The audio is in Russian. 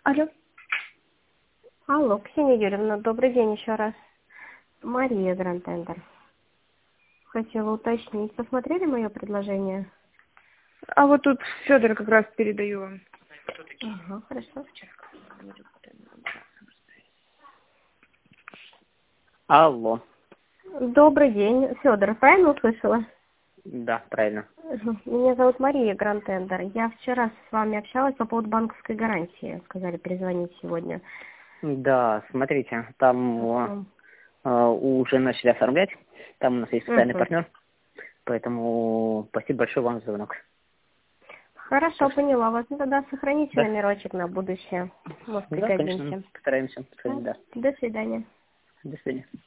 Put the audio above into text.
Алло. Алло, Ксения Юрьевна, добрый день еще раз. Мария Гранд-Тендер. Хотела уточнить, посмотрели мое предложение? А вот тут Федор как раз передаю вам. Ага, хорошо. Алло. Добрый день. Федор, правильно услышала? Да, правильно. Меня зовут Мария Гранд-Тендер. Я вчера с вами общалась по поводу банковской гарантии. Сказали перезвонить сегодня. Да, смотрите, там уже начали оформлять. Там у нас есть специальный партнер. Поэтому спасибо большое вам за звонок. Хорошо, поняла вас. Ну, тогда сохраните Да. номерочек на будущее. Может, Да, конечно, пригодимся. постараемся. Да. До свидания. До свидания.